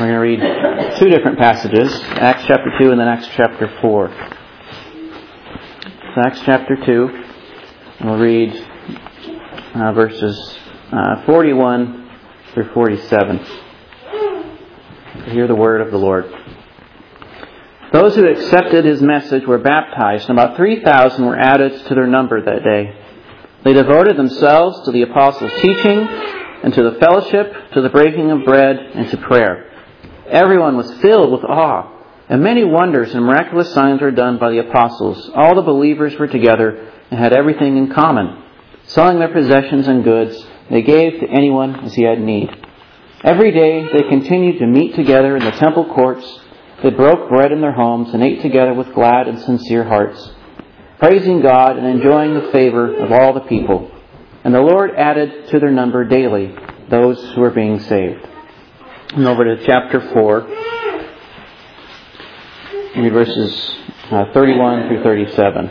We're going to read two different passages, Acts chapter 2 and then Acts chapter 4. So Acts chapter 2, and we'll read verses 41 through 47. Hear the word of the Lord. Those who accepted his message were baptized, and about 3,000 were added to their number that day. They devoted themselves to the apostles' teaching, and to the fellowship, to the breaking of bread, and to prayer. Everyone was filled with awe, and many wonders and miraculous signs were done by the apostles. All the believers were together and had everything in common. Selling their possessions and goods, they gave to anyone as he had need. Every day they continued to meet together in the temple courts. They broke bread in their homes and ate together with glad and sincere hearts, praising God and enjoying the favor of all the people. And the Lord added to their number daily those who were being saved. And over to chapter 4, read verses 31 through 37.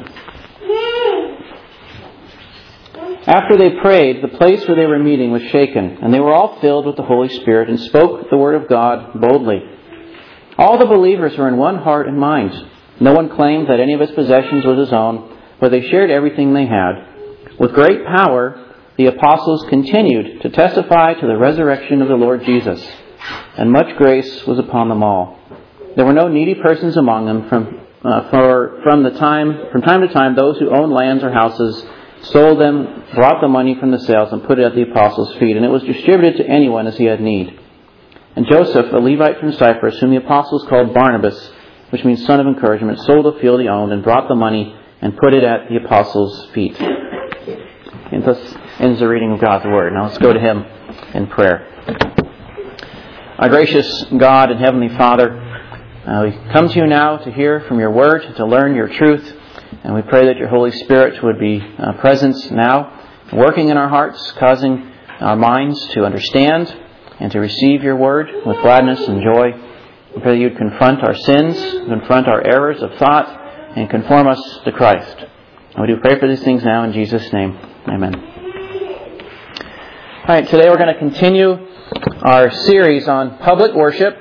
After they prayed, the place where they were meeting was shaken, and they were all filled with the Holy Spirit and spoke the word of God boldly. All the believers were in one heart and mind. No one claimed that any of his possessions was his own, but they shared everything they had. With great power, the apostles continued to testify to the resurrection of the Lord Jesus, and much grace was upon them all. There were no needy persons among them. From time to time, those who owned lands or houses sold them, brought the money from the sales, and put it at the apostles' feet, and it was distributed to anyone as he had need. And Joseph, a Levite from Cyprus, whom the apostles called Barnabas, which means son of encouragement, sold a field he owned and brought the money and put it at the apostles' feet. And thus ends the reading of God's Word. Now let's go to Him in prayer. Our gracious God and Heavenly Father, we come to you now to hear from your Word, to learn your truth, and we pray that your Holy Spirit would be present now, working in our hearts, causing our minds to understand and to receive your Word with gladness and joy. We pray that you'd confront our sins, confront our errors of thought, and conform us to Christ. And we do pray for these things now in Jesus' name. Amen. All right, today we're going to continue our series on public worship.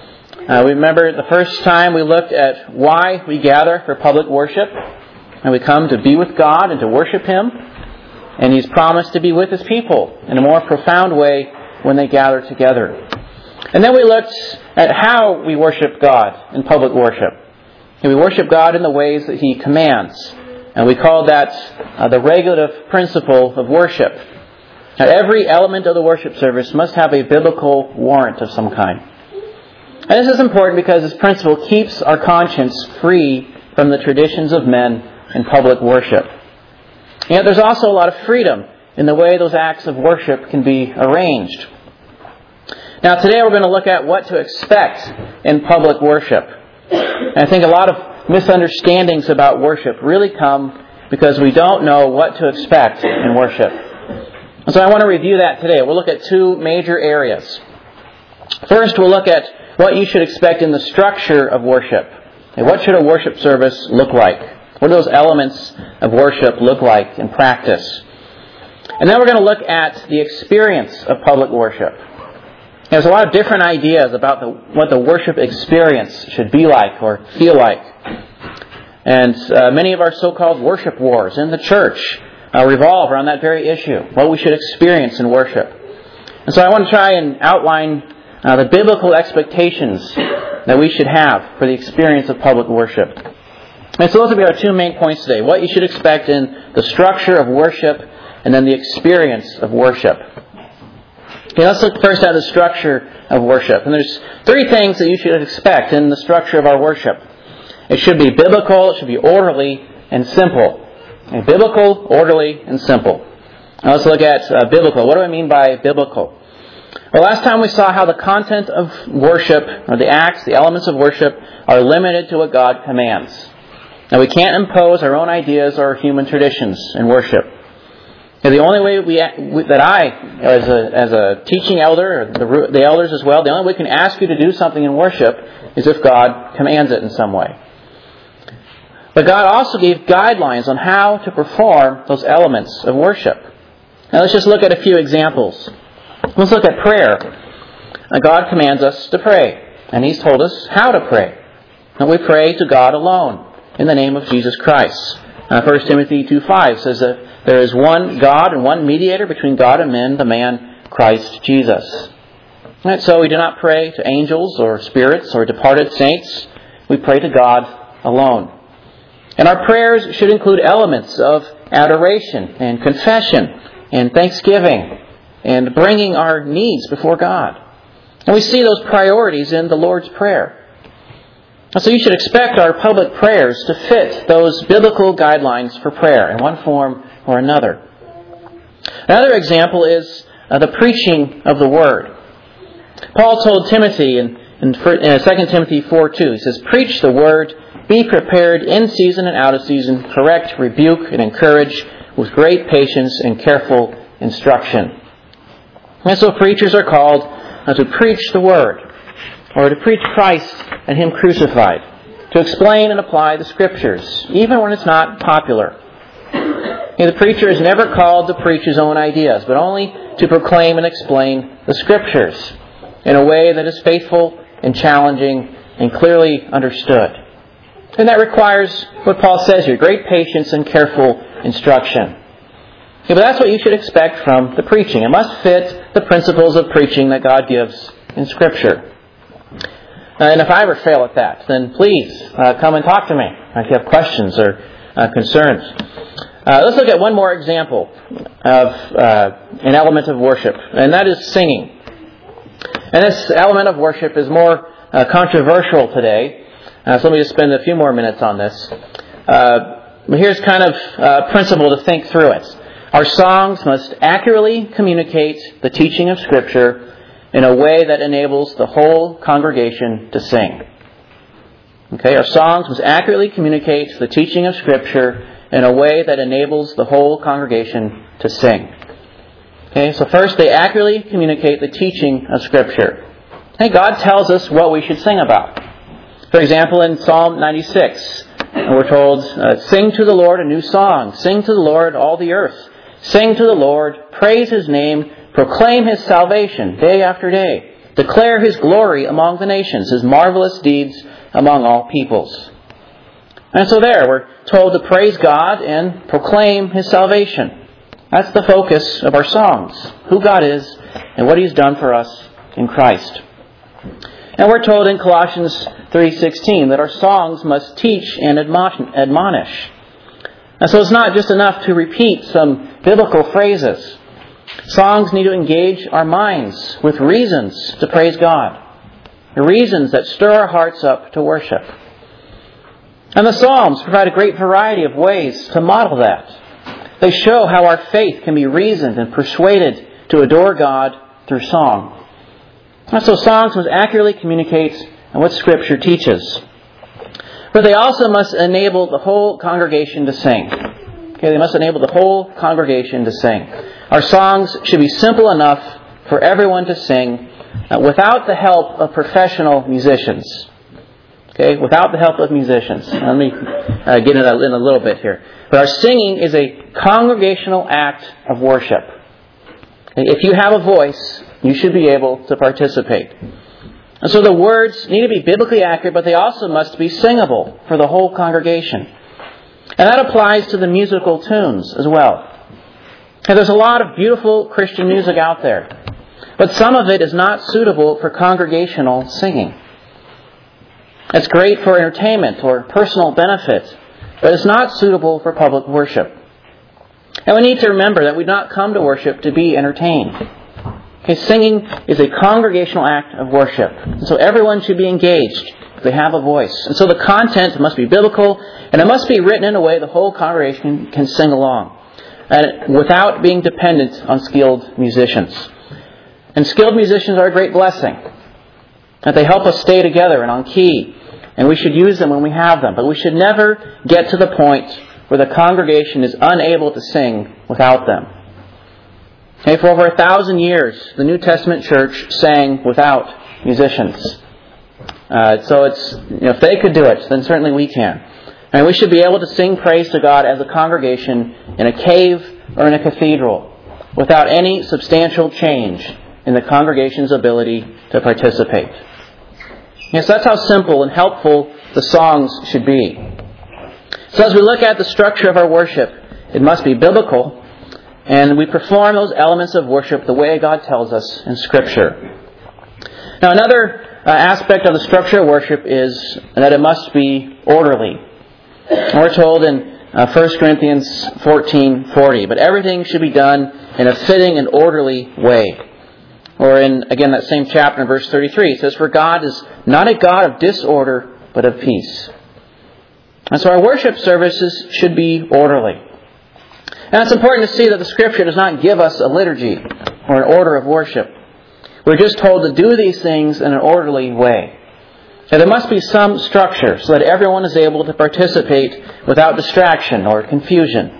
We remember the first time we looked at why we gather for public worship. And we come to be with God and to worship Him. And He's promised to be with His people in a more profound way when they gather together. And then we looked at how we worship God in public worship. And we worship God in the ways that He commands. And we call that the regulative principle of worship. Now, every element of the worship service must have a biblical warrant of some kind. And this is important because this principle keeps our conscience free from the traditions of men in public worship. Yet there's also a lot of freedom in the way those acts of worship can be arranged. Now today we're going to look at what to expect in public worship. And I think a lot of misunderstandings about worship really come because we don't know what to expect in worship. And so I want to review that today. We'll look at two major areas. First, we'll look at what you should expect in the structure of worship. And what should a worship service look like? What do those elements of worship look like in practice? And then we're going to look at the experience of public worship. There's a lot of different ideas about what the worship experience should be like or feel like. And many of our so-called worship wars in the church revolve around that very issue, what we should experience in worship. And so I want to try and outline the biblical expectations that we should have for the experience of public worship. And so those will be our two main points today. What you should expect in the structure of worship and then the experience of worship. Okay, let's look first at the structure of worship. And there's three things that you should expect in the structure of our worship. It should be biblical, it should be orderly, and simple. Okay, biblical, orderly, and simple. Now let's look at biblical. What do I mean by biblical? Well, last time we saw how the content of worship, or the acts, the elements of worship, are limited to what God commands. Now we can't impose our own ideas or human traditions in worship. And the only way that I, as a teaching elder, or the elders as well, the only way we can ask you to do something in worship is if God commands it in some way. But God also gave guidelines on how to perform those elements of worship. Now let's just look at a few examples. Let's look at prayer. God commands us to pray. And He's told us how to pray. And we pray to God alone, in the name of Jesus Christ. 1 Timothy 2:5 says that there is one God and one mediator between God and men, the man Christ Jesus. And so we do not pray to angels or spirits or departed saints. We pray to God alone. And our prayers should include elements of adoration and confession and thanksgiving and bringing our needs before God. And we see those priorities in the Lord's Prayer. And so you should expect our public prayers to fit those biblical guidelines for prayer in one form or another. Another example is the preaching of the Word. Paul told Timothy in 2 Timothy 4:2, he says, "Preach the Word, be prepared in season and out of season, correct, rebuke, and encourage with great patience and careful instruction." And so preachers are called to preach the Word, or to preach Christ and Him crucified, to explain and apply the Scriptures, even when it's not popular. The preacher is never called to preach his own ideas, but only to proclaim and explain the Scriptures in a way that is faithful and challenging and clearly understood. And that requires what Paul says here, great patience and careful instruction. But that's what you should expect from the preaching. It must fit the principles of preaching that God gives in Scripture. And if I ever fail at that, then please come and talk to me if you have questions or concerns. Let's look at one more example of an element of worship, and that is singing. And this element of worship is more controversial today, so let me just spend a few more minutes on this. Here's kind of a principle to think through it. Our songs must accurately communicate the teaching of Scripture in a way that enables the whole congregation to sing. Okay, our songs must accurately communicate the teaching of Scripture in a way that enables the whole congregation to sing. Okay, so first they accurately communicate the teaching of Scripture. Okay, God tells us what we should sing about. For example, in Psalm 96, we're told, "Sing to the Lord a new song. Sing to the Lord all the earth. Sing to the Lord, praise His name, proclaim His salvation day after day. Declare His glory among the nations, His marvelous deeds among all peoples." And so there, we're told to praise God and proclaim His salvation. That's the focus of our songs, who God is and what He's done for us in Christ. And we're told in Colossians 3:16 that our songs must teach and admonish. And so it's not just enough to repeat some biblical phrases. Songs need to engage our minds with reasons to praise God. The reasons that stir our hearts up to worship. And the Psalms provide a great variety of ways to model that. They show how our faith can be reasoned and persuaded to adore God through song. And so songs must accurately communicate what Scripture teaches. But they also must enable the whole congregation to sing. Okay, they must enable the whole congregation to sing. Our songs should be simple enough for everyone to sing without the help of professional musicians. Okay, without the help of musicians. Let me get into that in a little bit here. But our singing is a congregational act of worship. If you have a voice, you should be able to participate. And so the words need to be biblically accurate, but they also must be singable for the whole congregation. And that applies to the musical tunes as well. And there's a lot of beautiful Christian music out there, but some of it is not suitable for congregational singing. It's great for entertainment or personal benefit, but it's not suitable for public worship. And we need to remember that we do not come to worship to be entertained. Okay, singing is a congregational act of worship. And so everyone should be engaged if they have a voice. And so the content must be biblical, and it must be written in a way the whole congregation can sing along, and without being dependent on skilled musicians. And skilled musicians are a great blessing, that they help us stay together and on key. And we should use them when we have them. But we should never get to the point where the congregation is unable to sing without them. Okay, for over 1,000 years, the New Testament church sang without musicians. So it's, if they could do it, then certainly we can. And we should be able to sing praise to God as a congregation in a cave or in a cathedral without any substantial change in the congregation's ability to participate. Yes, that's how simple and helpful the songs should be. So as we look at the structure of our worship, it must be biblical, and we perform those elements of worship the way God tells us in Scripture. Now, another aspect of the structure of worship is that it must be orderly. We're told in 1 Corinthians 14:40, but everything should be done in a fitting and orderly way. Or in, again, that same chapter in verse 33, it says, "For God is not a God of disorder, but of peace." And so our worship services should be orderly. And it's important to see that the Scripture does not give us a liturgy or an order of worship. We're just told to do these things in an orderly way. Now, there must be some structure so that everyone is able to participate without distraction or confusion.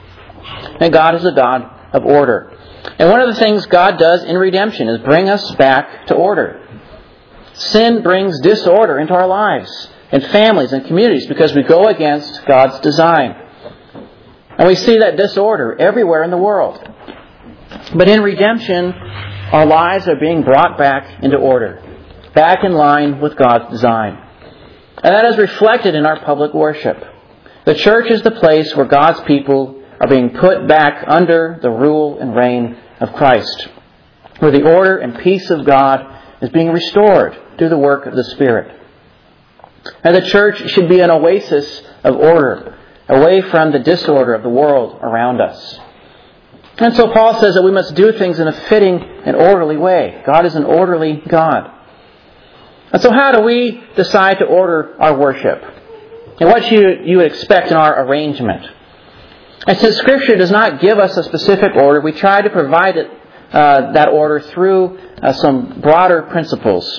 And God is a God of order. And one of the things God does in redemption is bring us back to order. Sin brings disorder into our lives and families and communities because we go against God's design. And we see that disorder everywhere in the world. But in redemption, our lives are being brought back into order, back in line with God's design. And that is reflected in our public worship. The church is the place where God's people are being put back under the rule and reign of Christ, where the order and peace of God is being restored through the work of the Spirit. And the church should be an oasis of order, away from the disorder of the world around us. And so Paul says that we must do things in a fitting and orderly way. God is an orderly God. And so how do we decide to order our worship? And what you would expect in our arrangement? And since Scripture does not give us a specific order, we try to provide that order through some broader principles.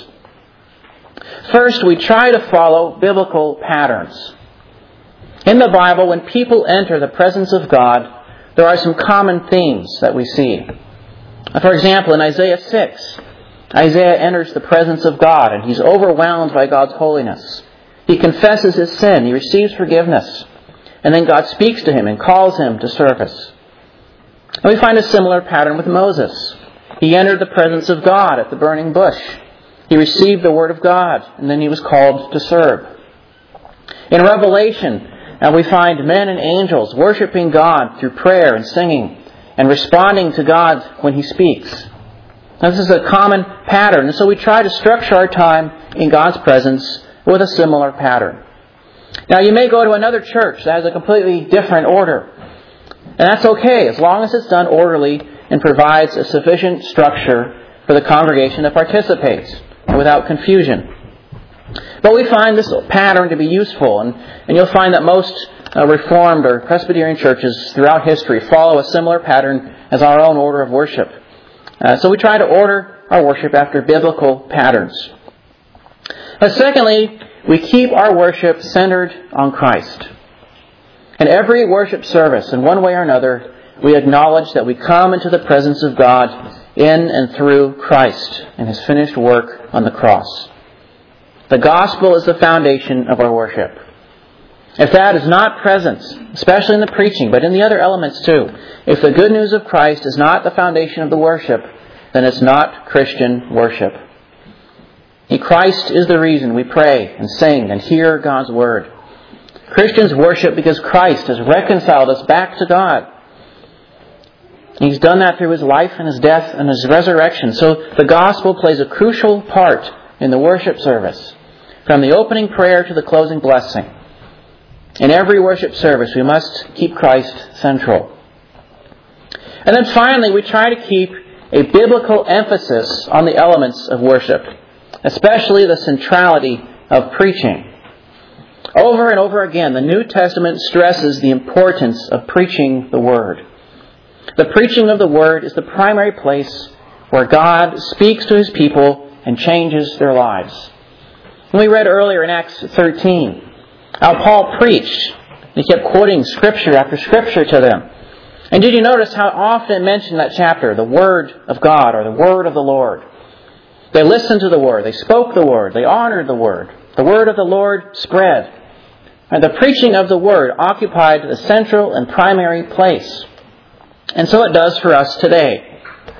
First, we try to follow biblical patterns. In the Bible, when people enter the presence of God, there are some common themes that we see. For example, in Isaiah 6, Isaiah enters the presence of God and he's overwhelmed by God's holiness. He confesses his sin, he receives forgiveness, and then God speaks to him and calls him to service. And we find a similar pattern with Moses. He entered the presence of God at the burning bush. He received the Word of God, and then he was called to serve. In Revelation, we find men and angels worshiping God through prayer and singing and responding to God when He speaks. Now, this is a common pattern, and so we try to structure our time in God's presence with a similar pattern. Now, you may go to another church that has a completely different order. And that's okay, as long as it's done orderly and provides a sufficient structure for the congregation that participates without confusion. But we find this pattern to be useful, and you'll find that most Reformed or Presbyterian churches throughout history follow a similar pattern as our own order of worship. So we try to order our worship after biblical patterns. But secondly, we keep our worship centered on Christ. In every worship service, in one way or another, we acknowledge that we come into the presence of God in and through Christ and His finished work on the cross. The gospel is the foundation of our worship. If that is not present, especially in the preaching, but in the other elements too, if the good news of Christ is not the foundation of the worship, then it's not Christian worship. Christ is the reason we pray and sing and hear God's Word. Christians worship because Christ has reconciled us back to God. He's done that through His life and His death and His resurrection. So the gospel plays a crucial part in the worship service, from the opening prayer to the closing blessing. In every worship service, we must keep Christ central. And then finally, we try to keep a biblical emphasis on the elements of worship, especially the centrality of preaching. Over and over again, the New Testament stresses the importance of preaching the Word. The preaching of the Word is the primary place where God speaks to His people and changes their lives. And we read earlier in Acts 13 how Paul preached. He kept quoting Scripture after Scripture to them. And did you notice how often it mentioned that chapter, the Word of God or the Word of the Lord? They listened to the Word. They spoke the Word. They honored the Word. The Word of the Lord spread. And the preaching of the Word occupied the central and primary place. And so it does for us today.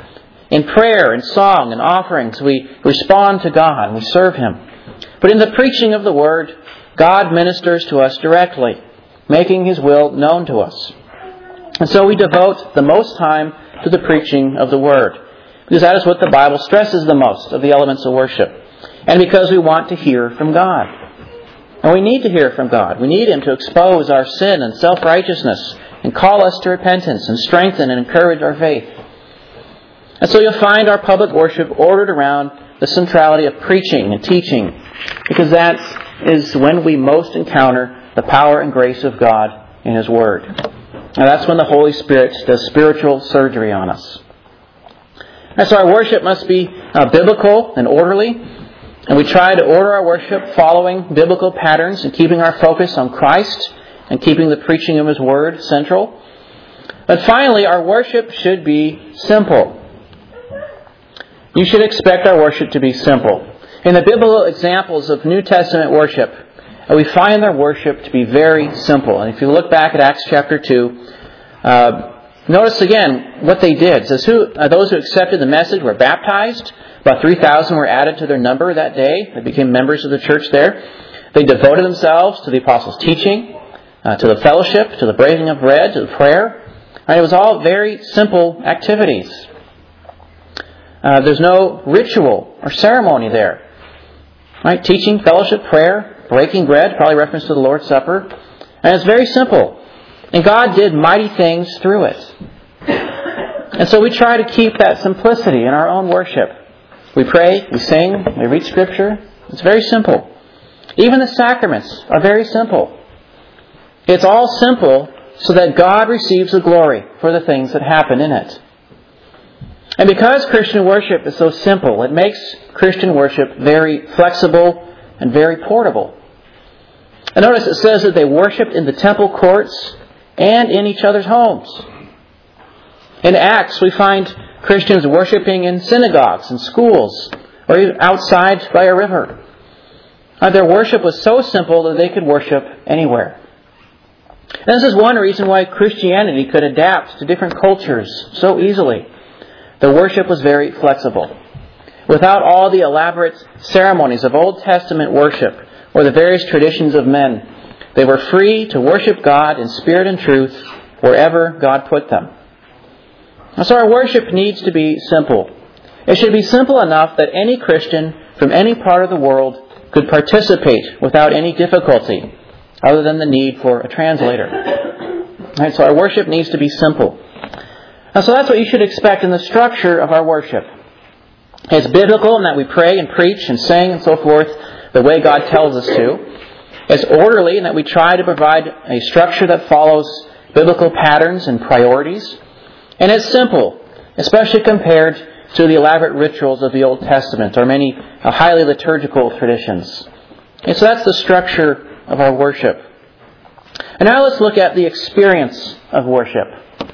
In prayer and song and offerings, we respond to God and we serve Him. But in the preaching of the Word, God ministers to us directly, making His will known to us. And so we devote the most time to the preaching of the Word, because that is what the Bible stresses the most of the elements of worship, and because we want to hear from God. And we need to hear from God. We need Him to expose our sin and self-righteousness and call us to repentance and strengthen and encourage our faith. And so you'll find our public worship ordered around the centrality of preaching and teaching, because that is when we most encounter the power and grace of God in His Word. And that's when the Holy Spirit does spiritual surgery on us. And so our worship must be biblical and orderly. And we try to order our worship following biblical patterns and keeping our focus on Christ and keeping the preaching of His Word central. But finally, our worship should be simple. You should expect our worship to be simple. In the biblical examples of New Testament worship, we find their worship to be very simple. And if you look back at Acts chapter 2, notice again what they did. It says, those who accepted the message were baptized. About 3,000 were added to their number that day. They became members of the church there. They devoted themselves to the apostles' teaching, to the fellowship, to the breaking of bread, to the prayer. It was all very simple activities. There's no ritual or ceremony there. Right? Teaching, fellowship, prayer, breaking bread, probably reference to the Lord's Supper. And it's very simple. And God did mighty things through it. And so we try to keep that simplicity in our own worship. We pray, we sing, we read Scripture. It's very simple. Even the sacraments are very simple. It's all simple so that God receives the glory for the things that happen in it. And because Christian worship is so simple, it makes Christian worship very flexible and very portable. And notice it says that they worshipped in the temple courts and in each other's homes. In Acts, we find Christians worshiping in synagogues and schools, or even outside by a river. Their worship was so simple that they could worship anywhere. And this is one reason why Christianity could adapt to different cultures so easily. The worship was very flexible. Without all the elaborate ceremonies of Old Testament worship or the various traditions of men, they were free to worship God in spirit and truth wherever God put them. And so our worship needs to be simple. It should be simple enough that any Christian from any part of the world could participate without any difficulty, other than the need for a translator. Right, so our worship needs to be simple. And so that's what you should expect in the structure of our worship. It's biblical in that we pray and preach and sing and so forth the way God tells us to. It's orderly in that we try to provide a structure that follows biblical patterns and priorities. And it's simple, especially compared to the elaborate rituals of the Old Testament or many highly liturgical traditions. And so that's the structure of our worship. And now let's look at the experience of worship.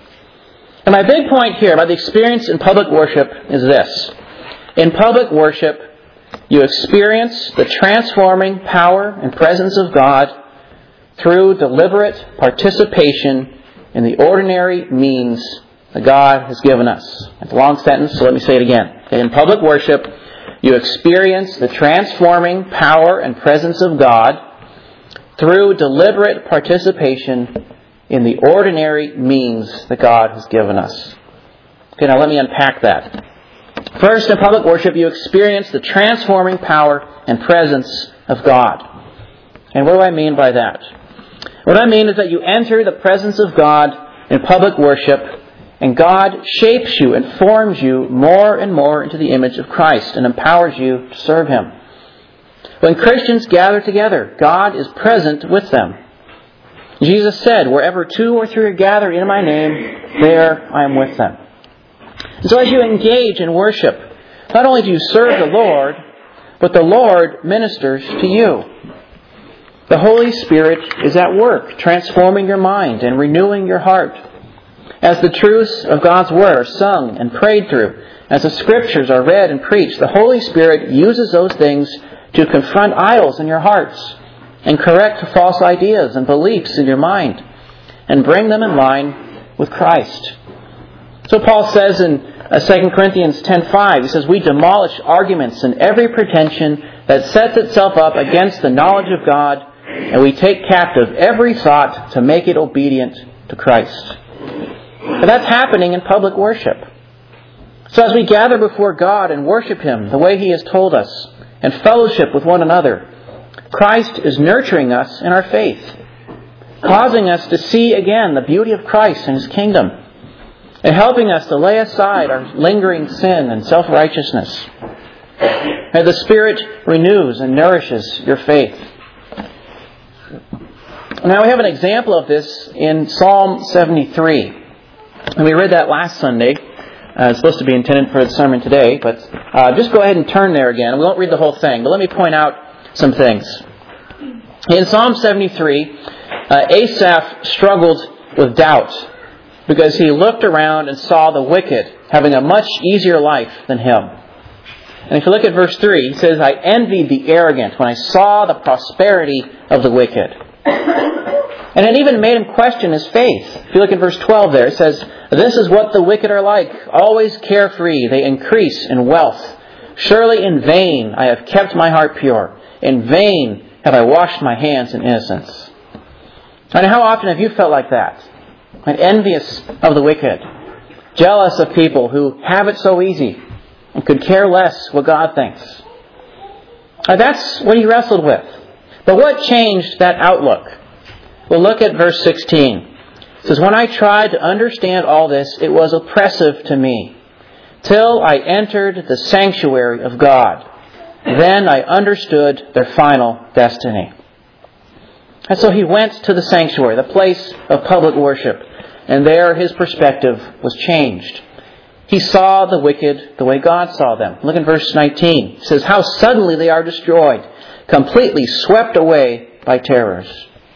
And my big point here about the experience in public worship is this. In public worship, you experience the transforming power and presence of God through deliberate participation in the ordinary means that God has given us. It's a long sentence, so let me say it again. In public worship, you experience the transforming power and presence of God through deliberate participation in the ordinary means that God has given us. Okay, now let me unpack that. First, in public worship, you experience the transforming power and presence of God. And what do I mean by that? What I mean is that you enter the presence of God in public worship, and God shapes you and forms you more and more into the image of Christ and empowers you to serve Him. When Christians gather together, God is present with them. Jesus said, "Wherever 2 or 3 are gathered in my name, there I am with them." And so as you engage in worship, not only do you serve the Lord, but the Lord ministers to you. The Holy Spirit is at work, transforming your mind and renewing your heart. As the truths of God's Word are sung and prayed through, as the Scriptures are read and preached, the Holy Spirit uses those things to confront idols in your hearts and correct false ideas and beliefs in your mind and bring them in line with Christ. So Paul says in 2 Corinthians 10:5, he says, we demolish arguments and every pretension that sets itself up against the knowledge of God, and we take captive every thought to make it obedient to Christ. But that's happening in public worship. So as we gather before God and worship Him the way He has told us, and fellowship with one another, Christ is nurturing us in our faith, causing us to see again the beauty of Christ and His kingdom, and helping us to lay aside our lingering sin and self-righteousness. And the Spirit renews and nourishes your faith. Now we have an example of this in Psalm 73. And we read that last Sunday. It's supposed to be intended for the sermon today, but just go ahead and turn there again. We won't read the whole thing, but let me point out some things. In Psalm 73, Asaph struggled with doubt because he looked around and saw the wicked having a much easier life than him. And if you look at verse 3, he says, I envied the arrogant when I saw the prosperity of the wicked. And it even made him question his faith. If you look at verse 12 there, it says, this is what the wicked are like, always carefree, they increase in wealth. Surely in vain I have kept my heart pure. In vain have I washed my hands in innocence. And how often have you felt like that? And envious of the wicked, jealous of people who have it so easy and could care less what God thinks. Now that's what he wrestled with. But what changed that outlook? Well, look at verse 16. It says, when I tried to understand all this, it was oppressive to me, till I entered the sanctuary of God. Then I understood their final destiny. And so he went to the sanctuary, the place of public worship, and there his perspective was changed. He saw the wicked the way God saw them. Look at verse 19. It says, how suddenly they are destroyed, completely swept away by terrors.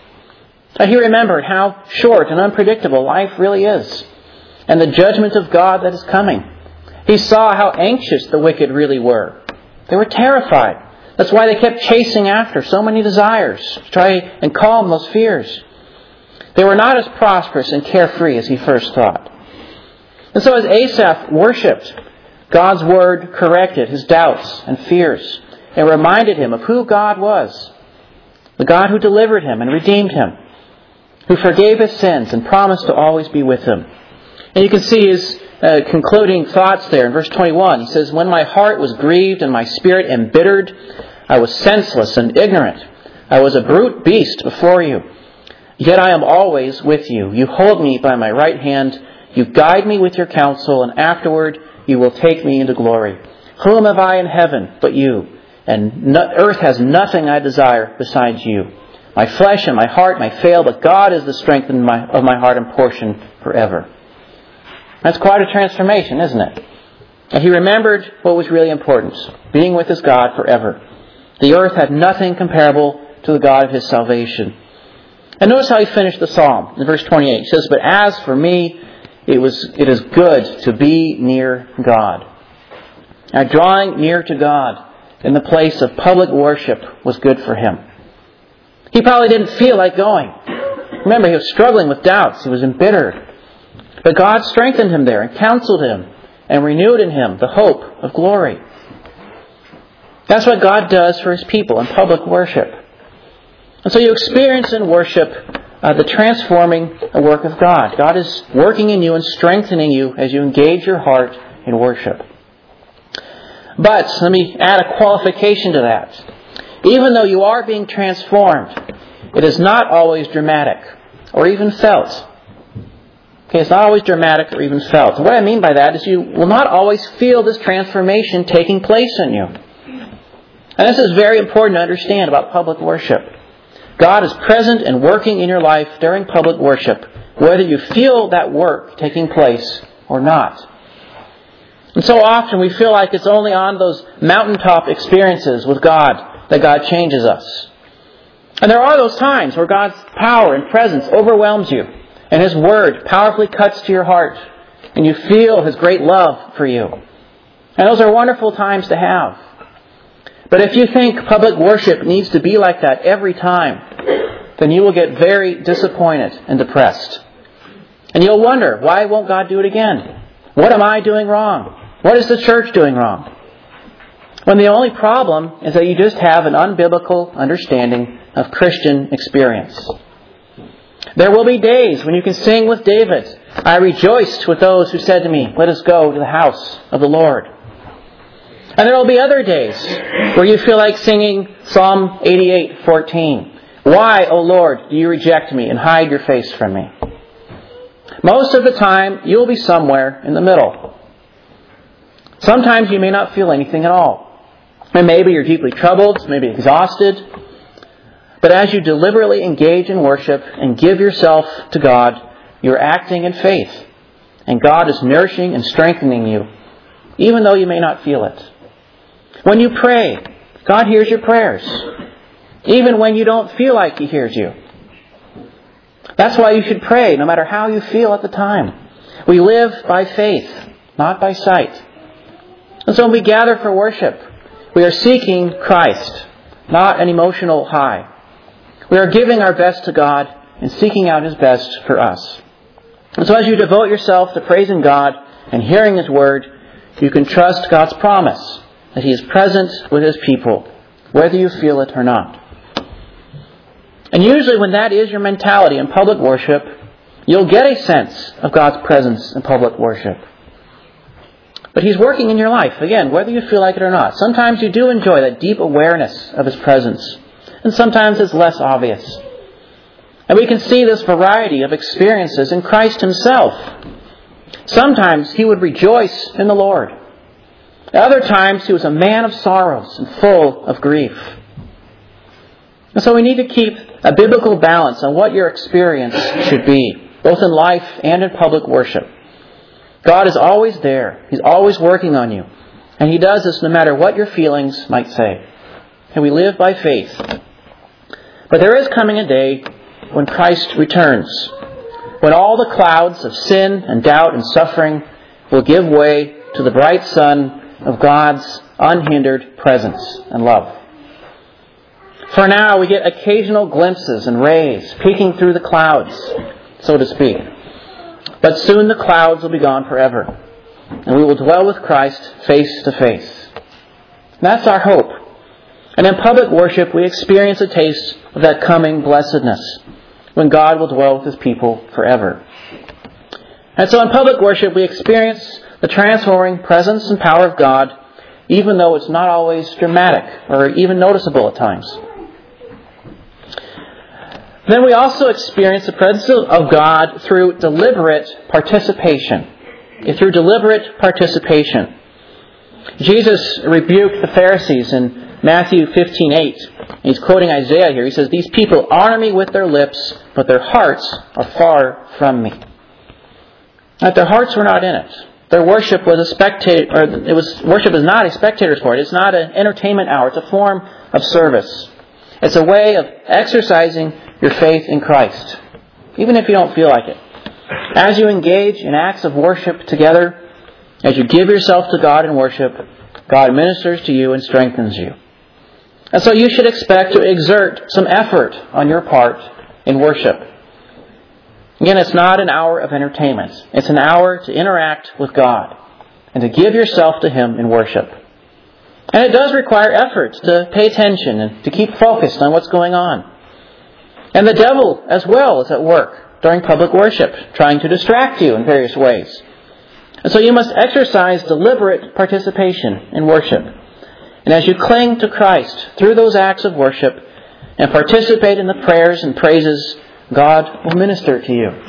Now he remembered how short and unpredictable life really is, and the judgment of God that is coming. He saw how anxious the wicked really were. They were terrified. That's why they kept chasing after so many desires to try and calm those fears. They were not as prosperous and carefree as he first thought. And so as Asaph worshipped, God's word corrected his doubts and fears and reminded him of who God was, the God who delivered him and redeemed him, who forgave his sins and promised to always be with him. And you can see his concluding thoughts there in verse 21. He says, when my heart was grieved and my spirit embittered, I was senseless and ignorant. I was a brute beast before you. Yet I am always with you. You hold me by my right hand. You guide me with your counsel, and afterward you will take me into glory. Whom have I in heaven but you? And earth has nothing I desire besides you. My flesh and my heart may fail, but God is the strength of my heart and portion forever. That's quite a transformation, isn't it? And he remembered what was really important, being with his God forever. The earth had nothing comparable to the God of his salvation. And notice how he finished the psalm in verse 28. He says, but as for me, it is good to be near God. Now, drawing near to God in the place of public worship was good for him. He probably didn't feel like going. Remember, he was struggling with doubts. He was embittered. But God strengthened him there and counseled him and renewed in him the hope of glory. That's what God does for his people in public worship. And so you experience in worship the transforming work of God. God is working in you and strengthening you as you engage your heart in worship. But let me add a qualification to that. Even though you are being transformed, it is not always dramatic or even felt. Okay, it's not always dramatic or even felt. And what I mean by that is you will not always feel this transformation taking place in you. And this is very important to understand about public worship. God is present and working in your life during public worship, whether you feel that work taking place or not. And so often we feel like it's only on those mountaintop experiences with God that God changes us. And there are those times where God's power and presence overwhelms you, and His Word powerfully cuts to your heart, and you feel His great love for you. And those are wonderful times to have. But if you think public worship needs to be like that every time, then you will get very disappointed and depressed. And you'll wonder, why won't God do it again? What am I doing wrong? What is the church doing wrong? When the only problem is that you just have an unbiblical understanding of Christian experience. There will be days when you can sing with David, I rejoiced with those who said to me, let us go to the house of the Lord. And there will be other days where you feel like singing Psalm 88:14. Why, O Lord, do you reject me and hide your face from me? Most of the time, you will be somewhere in the middle. Sometimes you may not feel anything at all. And maybe you're deeply troubled, maybe exhausted. But as you deliberately engage in worship and give yourself to God, you're acting in faith. And God is nourishing and strengthening you, even though you may not feel it. When you pray, God hears your prayers, even when you don't feel like He hears you. That's why you should pray, no matter how you feel at the time. We live by faith, not by sight. And so when we gather for worship, we are seeking Christ, not an emotional high. We are giving our best to God and seeking out His best for us. And so as you devote yourself to praising God and hearing His Word, you can trust God's promise that He is present with His people, whether you feel it or not. And usually when that is your mentality in public worship, you'll get a sense of God's presence in public worship. But He's working in your life, again, whether you feel like it or not. Sometimes you do enjoy that deep awareness of His presence, and sometimes it's less obvious. And we can see this variety of experiences in Christ Himself. Sometimes He would rejoice in the Lord. At other times He was a man of sorrows and full of grief. And so we need to keep a biblical balance on what your experience should be, both in life and in public worship. God is always there. He's always working on you. And He does this no matter what your feelings might say. And we live by faith. But there is coming a day when Christ returns, when all the clouds of sin and doubt and suffering will give way to the bright sun of God's unhindered presence and love. For now, we get occasional glimpses and rays peeking through the clouds, so to speak. But soon the clouds will be gone forever, and we will dwell with Christ face to face. That's our hope. And in public worship, we experience a taste of that coming blessedness, when God will dwell with His people forever. And so in public worship, we experience the transforming presence and power of God, even though it's not always dramatic or even noticeable at times. Then we also experience the presence of God through deliberate participation. Through deliberate participation. Jesus rebuked the Pharisees in Matthew 15:8. He's quoting Isaiah here. He says, "These people honor me with their lips, but their hearts are far from me." That their hearts were not in it. Their worship was worship is not a spectator sport. It's not an entertainment hour. It's a form of service. It's a way of exercising your faith in Christ, even if you don't feel like it. As you engage in acts of worship together, as you give yourself to God in worship, God ministers to you and strengthens you. And so you should expect to exert some effort on your part in worship. Again, it's not an hour of entertainment. It's an hour to interact with God and to give yourself to Him in worship. And it does require effort to pay attention and to keep focused on what's going on. And the devil as well is at work during public worship, trying to distract you in various ways. And so you must exercise deliberate participation in worship. And as you cling to Christ through those acts of worship and participate in the prayers and praises, God will minister to you.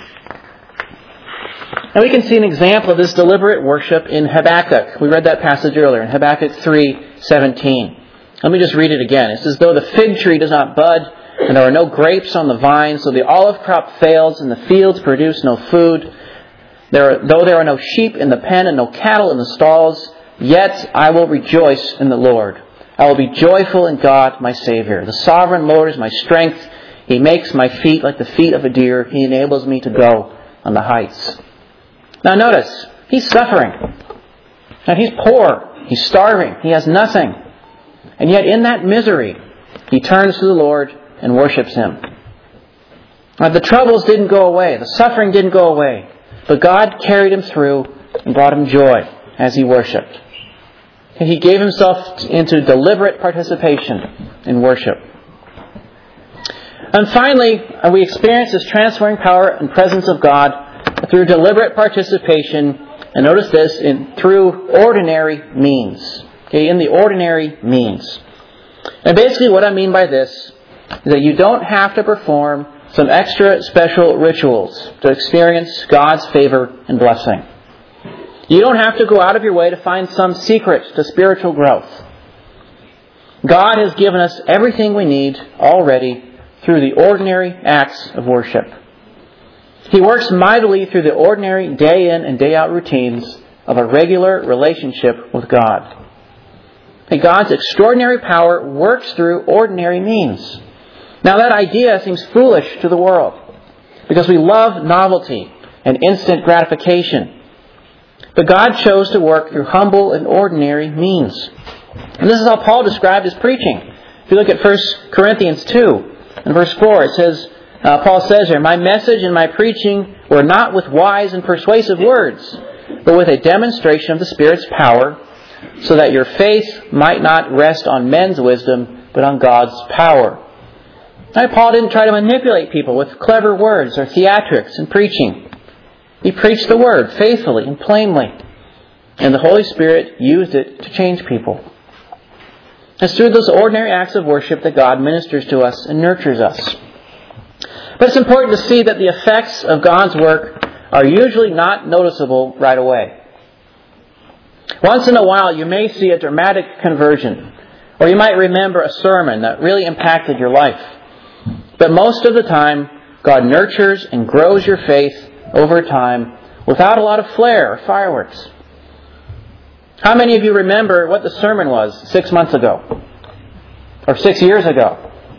And we can see an example of this deliberate worship in Habakkuk. We read that passage earlier in Habakkuk 3:17. Let me just read it again. It says, "Though the fig tree does not bud, and there are no grapes on the vines, so the olive crop fails, and the fields produce no food, though there are no sheep in the pen and no cattle in the stalls, yet I will rejoice in the Lord. I will be joyful in God, my Savior. The sovereign Lord is my strength. He makes my feet like the feet of a deer. He enables me to go on the heights." Now notice, he's suffering. And he's poor. He's starving. He has nothing. And yet in that misery, he turns to the Lord and worships Him. Now, the troubles didn't go away. The suffering didn't go away. But God carried him through and brought him joy as he worshipped. He gave himself into deliberate participation in worship. And finally, we experience this transforming power and presence of God through deliberate participation, and notice this, through ordinary means. Okay, in the ordinary means. And basically what I mean by this is that you don't have to perform some extra special rituals to experience God's favor and blessing. You don't have to go out of your way to find some secret to spiritual growth. God has given us everything we need already through the ordinary acts of worship. He works mightily through the ordinary day in and day out routines of a regular relationship with God. And God's extraordinary power works through ordinary means. Now that idea seems foolish to the world because we love novelty and instant gratification. But God chose to work through humble and ordinary means. And this is how Paul described his preaching. If you look at 1 Corinthians 2 and verse 4, it says, Paul says here, "My message and my preaching were not with wise and persuasive words, but with a demonstration of the Spirit's power, so that your faith might not rest on men's wisdom, but on God's power." Now, Paul didn't try to manipulate people with clever words or theatrics in preaching. He preached the Word faithfully and plainly, and the Holy Spirit used it to change people. It's through those ordinary acts of worship that God ministers to us and nurtures us. But it's important to see that the effects of God's work are usually not noticeable right away. Once in a while, you may see a dramatic conversion, or you might remember a sermon that really impacted your life. But most of the time, God nurtures and grows your faith over time without a lot of flair or fireworks. How many of you remember what the sermon was 6 months ago? Or 6 years ago?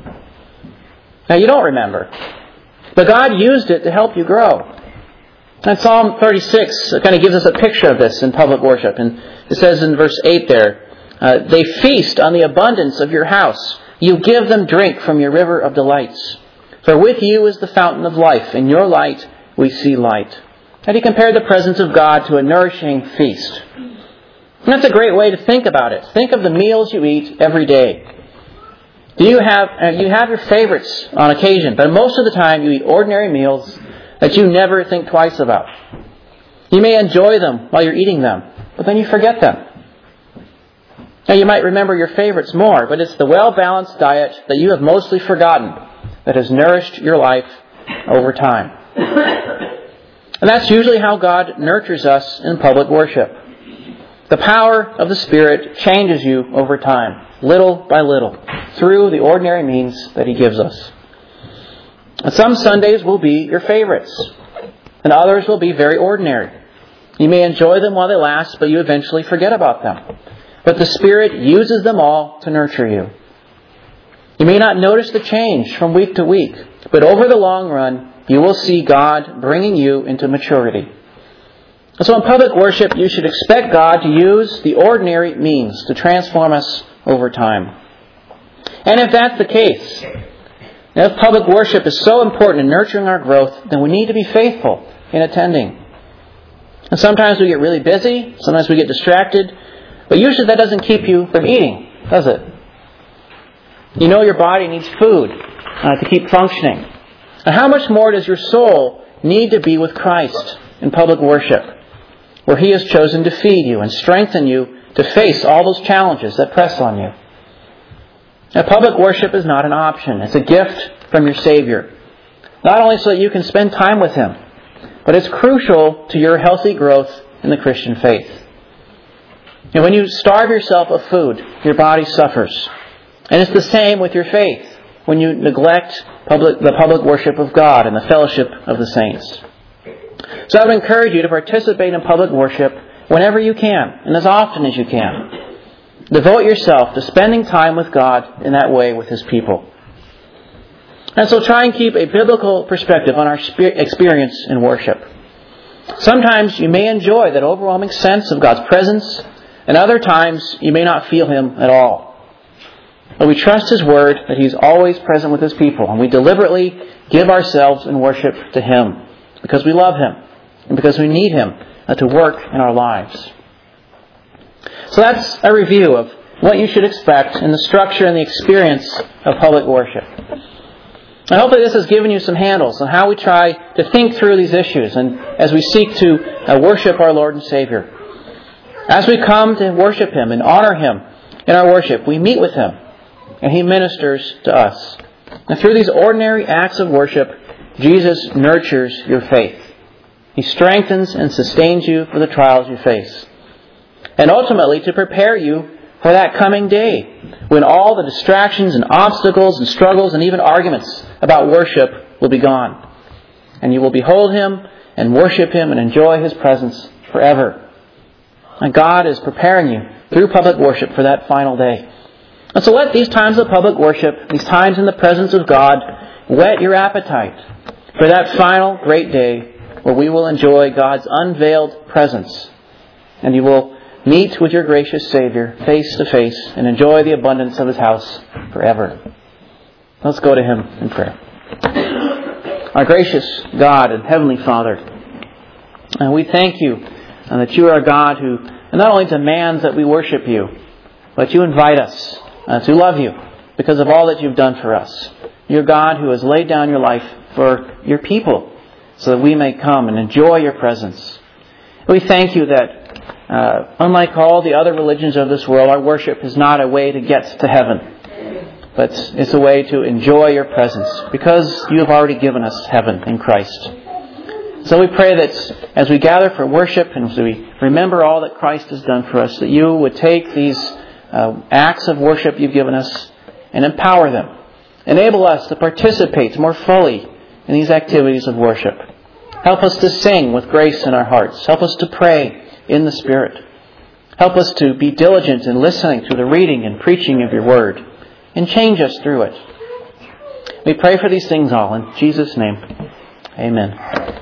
Now, you don't remember. But God used it to help you grow. And Psalm 36 kind of gives us a picture of this in public worship. And it says in verse 8 there, "They feast on the abundance of your house. You give them drink from your river of delights. For with you is the fountain of life. In your light we see light." And he compared the presence of God to a nourishing feast. And that's a great way to think about it. Think of the meals you eat every day. You have your favorites on occasion, but most of the time you eat ordinary meals that you never think twice about. You may enjoy them while you're eating them, but then you forget them. Now you might remember your favorites more, but it's the well-balanced diet that you have mostly forgotten that has nourished your life over time. And that's usually how God nurtures us in public worship. The power of the Spirit changes you over time, little by little, through the ordinary means that He gives us. And some Sundays will be your favorites, and others will be very ordinary. You may enjoy them while they last, but you eventually forget about them. But the Spirit uses them all to nurture you. You may not notice the change from week to week, but over the long run, you will see God bringing you into maturity. And so in public worship, you should expect God to use the ordinary means to transform us over time. And if that's the case, if public worship is so important in nurturing our growth, then we need to be faithful in attending. And sometimes we get really busy, sometimes we get distracted, but usually that doesn't keep you from eating, does it? You know your body needs food to keep functioning. And how much more does your soul need to be with Christ in public worship, where He has chosen to feed you and strengthen you to face all those challenges that press on you? Now, public worship is not an option. It's a gift from your Savior. Not only so that you can spend time with Him, but it's crucial to your healthy growth in the Christian faith. And when you starve yourself of food, your body suffers. And it's the same with your faith when you neglect the public worship of God and the fellowship of the saints. So I would encourage you to participate in public worship whenever you can and as often as you can. Devote yourself to spending time with God in that way with His people. And so try and keep a biblical perspective on our experience in worship. Sometimes you may enjoy that overwhelming sense of God's presence, and other times you may not feel Him at all. But we trust His Word that He's always present with His people, and we deliberately give ourselves in worship to Him because we love Him and because we need Him to work in our lives. So that's a review of what you should expect in the structure and the experience of public worship. And hopefully this has given you some handles on how we try to think through these issues and as we seek to worship our Lord and Savior. As we come to worship Him and honor Him in our worship, we meet with Him and He ministers to us. And through these ordinary acts of worship, Jesus nurtures your faith. He strengthens and sustains you for the trials you face. And ultimately to prepare you for that coming day when all the distractions and obstacles and struggles and even arguments about worship will be gone. And you will behold Him and worship Him and enjoy His presence forever. And God is preparing you through public worship for that final day. And so let these times of public worship, these times in the presence of God, whet your appetite for that final great day where we will enjoy God's unveiled presence. And you will meet with your gracious Savior face to face and enjoy the abundance of His house forever. Let's go to Him in prayer. Our gracious God and Heavenly Father, we thank You that You are a God who not only demands that we worship You, but You invite us to love You because of all that You've done for us. You're God who has laid down Your life for Your people so that we may come and enjoy Your presence. We thank You that unlike all the other religions of this world, our worship is not a way to get to heaven, but it's a way to enjoy Your presence because You have already given us heaven in Christ. So we pray that as we gather for worship and as we remember all that Christ has done for us, that You would take these acts of worship You've given us and empower them. Enable us to participate more fully in these activities of worship. Help us to sing with grace in our hearts. Help us to pray in the Spirit. Help us to be diligent in listening to the reading and preaching of Your Word. And change us through it. We pray for these things all in Jesus' name. Amen.